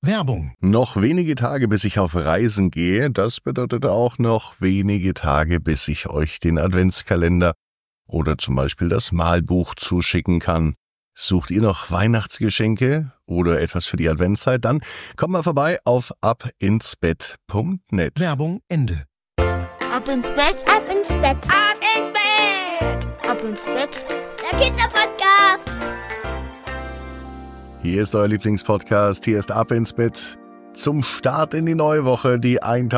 Werbung. Noch wenige Tage, bis ich auf Reisen gehe. Das bedeutet auch noch wenige Tage, bis ich euch den Adventskalender oder zum Beispiel das Malbuch zuschicken kann. Sucht ihr noch Weihnachtsgeschenke oder etwas für die Adventszeit? Dann kommt mal vorbei auf abinsbett.net. Werbung Ende. Ab ins Bett, Ab ins Bett, Ab ins Bett! ab ins Bett. Der Kinderpodcast. Hier ist euer Lieblingspodcast, hier ist Ab ins Bett. Zum Start in die neue Woche, die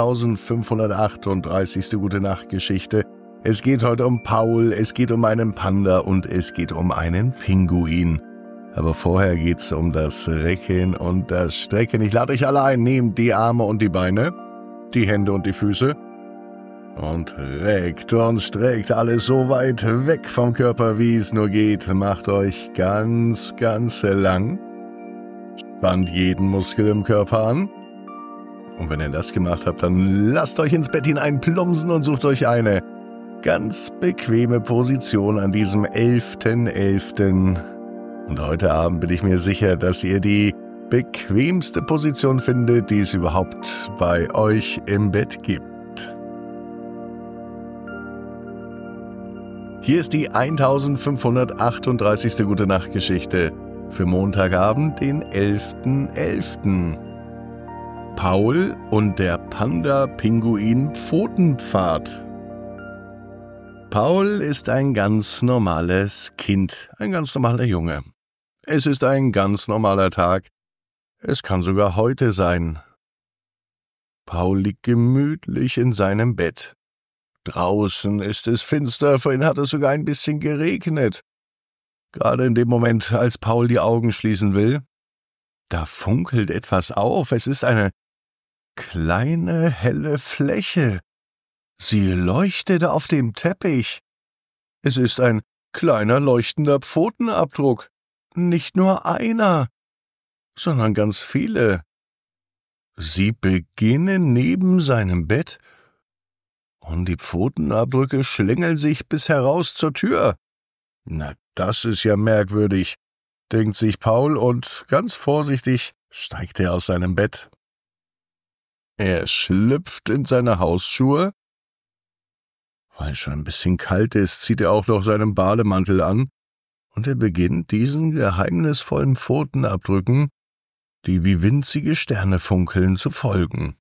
1538. Gute-Nacht-Geschichte. Es geht heute um Paul, es geht um einen Panda und es geht um einen Pinguin. Aber vorher geht's um das Recken und das Strecken. Ich lade euch alle ein, nehmt die Arme und die Beine, die Hände und die Füße und reckt und streckt alles so weit weg vom Körper, wie es nur geht. Macht euch ganz, ganz lang. Spannt jeden Muskel im Körper an. Und wenn ihr das gemacht habt, dann lasst euch ins Bett hinein plumpsen und sucht euch eine ganz bequeme Position an diesem 11.11. Und heute Abend bin ich mir sicher, dass ihr die bequemste Position findet, die es überhaupt bei euch im Bett gibt. Hier ist die 1538. Gute-Nacht-Geschichte für Montagabend, den 11.11. Paul und der Panda-Pinguin-Pfotenpfad. Paul ist ein ganz normales Kind, ein ganz normaler Junge. Es ist ein ganz normaler Tag. Es kann sogar heute sein. Paul liegt gemütlich in seinem Bett. Draußen ist es finster, vorhin hat es sogar ein bisschen geregnet. Gerade in dem Moment, als Paul die Augen schließen will, da funkelt etwas auf. Es ist eine kleine, helle Fläche. Sie leuchtet auf dem Teppich. Es ist ein kleiner, leuchtender Pfotenabdruck. Nicht nur einer, sondern ganz viele. Sie beginnen neben seinem Bett und die Pfotenabdrücke schlängeln sich bis heraus zur Tür. Na, das ist ja merkwürdig, denkt sich Paul und ganz vorsichtig steigt er aus seinem Bett. Er schlüpft in seine Hausschuhe. Weil es schon ein bisschen kalt ist, zieht er auch noch seinen Bademantel an und er beginnt diesen geheimnisvollen Pfotenabdrücken, die wie winzige Sterne funkeln, zu folgen.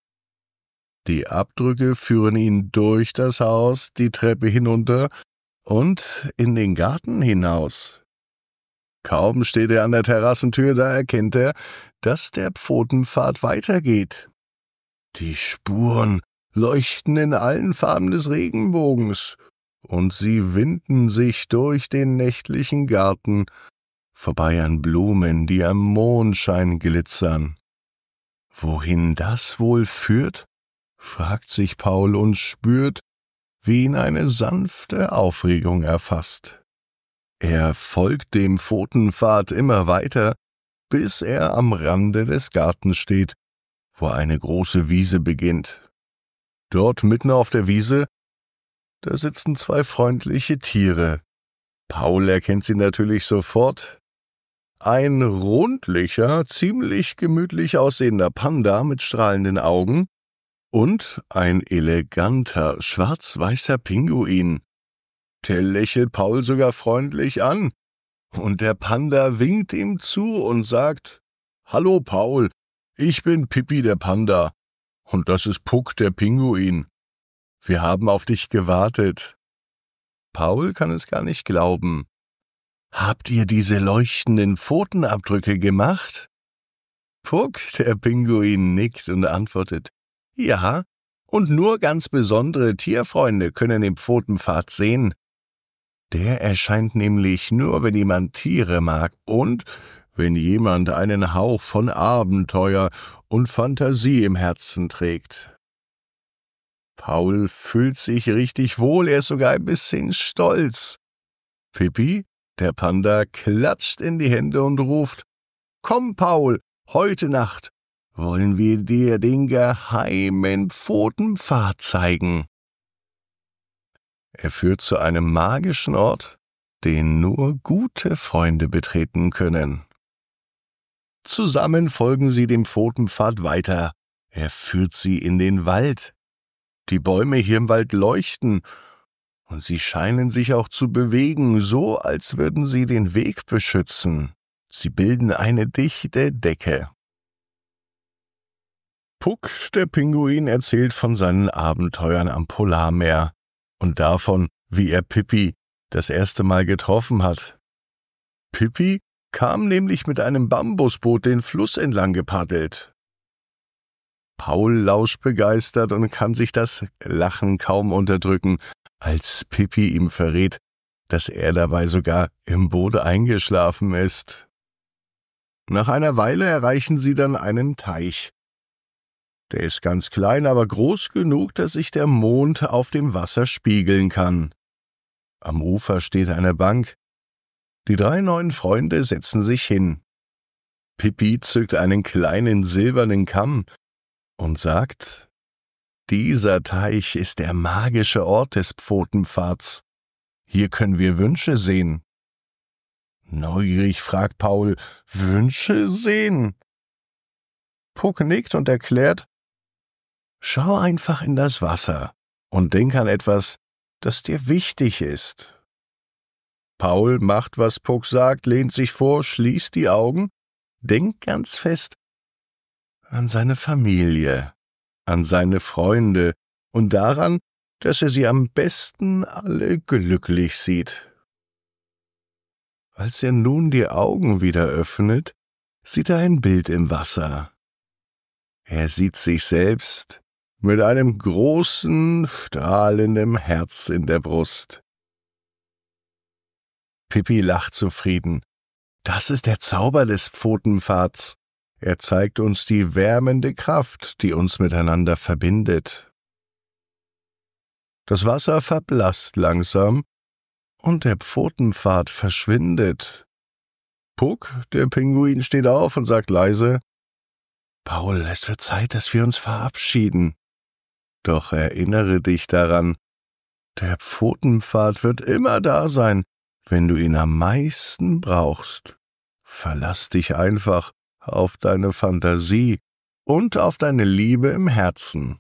Die Abdrücke führen ihn durch das Haus, die Treppe hinunter und in den Garten hinaus. Kaum steht er an der Terrassentür, da erkennt er, dass der Pfotenpfad weitergeht. Die Spuren leuchten in allen Farben des Regenbogens, und sie winden sich durch den nächtlichen Garten, vorbei an Blumen, die am Mondschein glitzern. Wohin das wohl führt, fragt sich Paul und spürt, wie ihn eine sanfte Aufregung erfasst. Er folgt dem Pfotenpfad immer weiter, bis er am Rande des Gartens steht, wo eine große Wiese beginnt. Dort mitten auf der Wiese, da sitzen zwei freundliche Tiere. Paul erkennt sie natürlich sofort. Ein rundlicher, ziemlich gemütlich aussehender Panda mit strahlenden Augen und ein eleganter, schwarz-weißer Pinguin. Der lächelt Paul sogar freundlich an, und der Panda winkt ihm zu und sagt: »Hallo Paul, ich bin Pippi der Panda, und das ist Puck der Pinguin. Wir haben auf dich gewartet.« Paul kann es gar nicht glauben. »Habt ihr diese leuchtenden Pfotenabdrücke gemacht?« Puck, der Pinguin, nickt und antwortet: »Ja, und nur ganz besondere Tierfreunde können den Pfotenpfad sehen. Der erscheint nämlich nur, wenn jemand Tiere mag und wenn jemand einen Hauch von Abenteuer und Fantasie im Herzen trägt.« Paul fühlt sich richtig wohl, er ist sogar ein bisschen stolz. Pippi, der Panda, klatscht in die Hände und ruft: »Komm, Paul, heute Nacht wollen wir dir den geheimen Pfotenpfad zeigen.« Er führt zu einem magischen Ort, den nur gute Freunde betreten können. Zusammen folgen sie dem Pfotenpfad weiter. Er führt sie in den Wald. Die Bäume hier im Wald leuchten, und sie scheinen sich auch zu bewegen, so als würden sie den Weg beschützen. Sie bilden eine dichte Decke. Puck, der Pinguin, erzählt von seinen Abenteuern am Polarmeer und davon, wie er Pippi das erste Mal getroffen hat. Pippi kam nämlich mit einem Bambusboot den Fluss entlang gepaddelt. Paul lauscht begeistert und kann sich das Lachen kaum unterdrücken, als Pippi ihm verrät, dass er dabei sogar im Boot eingeschlafen ist. Nach einer Weile erreichen sie dann einen Teich. Der ist ganz klein, aber groß genug, dass sich der Mond auf dem Wasser spiegeln kann. Am Ufer steht eine Bank. Die 3 neuen Freunde setzen sich hin. Pippi zückt einen kleinen silbernen Kamm und sagt: »Dieser Teich ist der magische Ort des Pfotenpfads. Hier können wir Wünsche sehen.« Neugierig fragt Paul: »Wünsche sehen?« Puck nickt und erklärt: »Schau einfach in das Wasser und denk an etwas, das dir wichtig ist.« Paul macht, was Puck sagt, lehnt sich vor, schließt die Augen, denkt ganz fest an seine Familie, an seine Freunde und daran, dass er sie am besten alle glücklich sieht. Als er nun die Augen wieder öffnet, sieht er ein Bild im Wasser. Er sieht sich selbst mit einem großen, strahlenden Herz in der Brust. Pippi lacht zufrieden. Das ist der Zauber des Pfotenpfads. Er zeigt uns die wärmende Kraft, die uns miteinander verbindet. Das Wasser verblasst langsam und der Pfotenpfad verschwindet. Puck, der Pinguin, steht auf und sagt leise: »Paul, es wird Zeit, dass wir uns verabschieden. Doch erinnere dich daran, der Pfotenpfad wird immer da sein, wenn du ihn am meisten brauchst. Verlass dich einfach auf deine Fantasie und auf deine Liebe im Herzen.«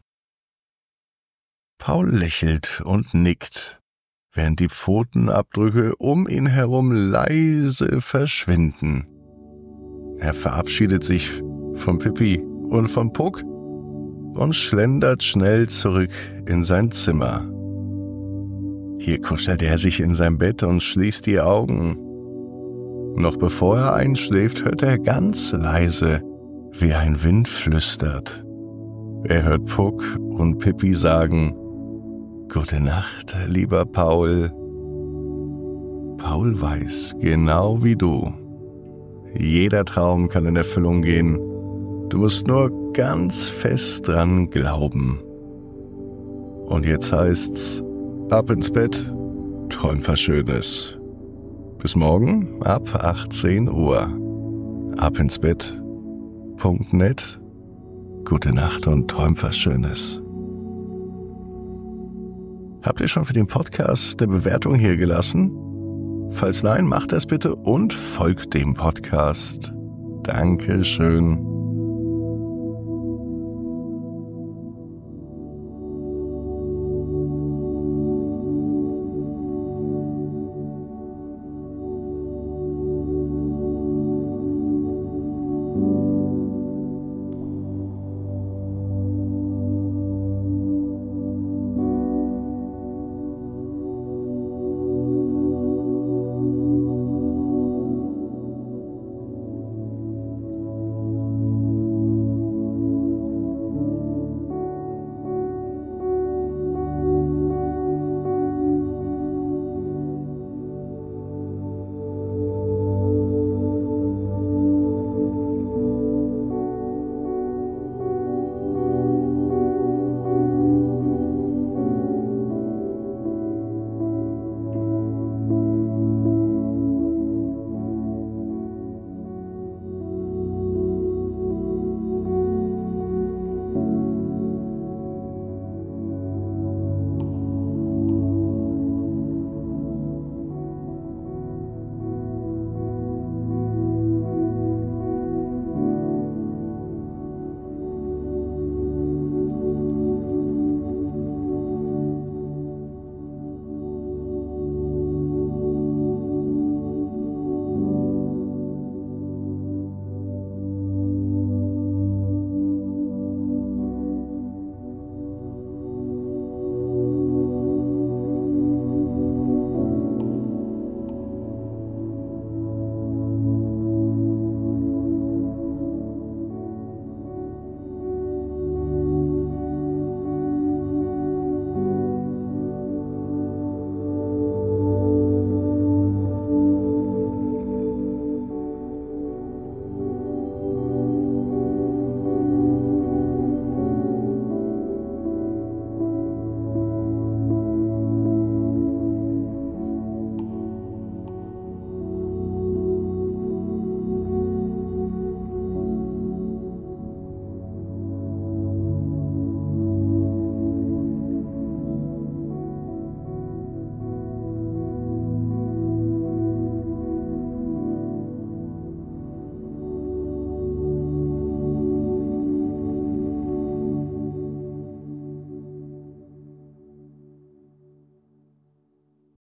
Paul lächelt und nickt, während die Pfotenabdrücke um ihn herum leise verschwinden. Er verabschiedet sich von Pippi und von Puck und schlendert schnell zurück in sein Zimmer. Hier kuschelt er sich in sein Bett und schließt die Augen. Noch bevor er einschläft, hört er ganz leise, wie ein Wind flüstert. Er hört Puck und Pippi sagen: »Gute Nacht, lieber Paul.« Paul weiß, genau wie du: jeder Traum kann in Erfüllung gehen. Du musst nur ganz fest dran glauben. Und jetzt heißt's: ab ins Bett, träum was Schönes. Bis morgen ab 18 Uhr. abinsbett.net. Gute Nacht und träum was Schönes. Habt ihr schon für den Podcast eine Bewertung hier gelassen? Falls nein, macht das bitte und folgt dem Podcast. Dankeschön.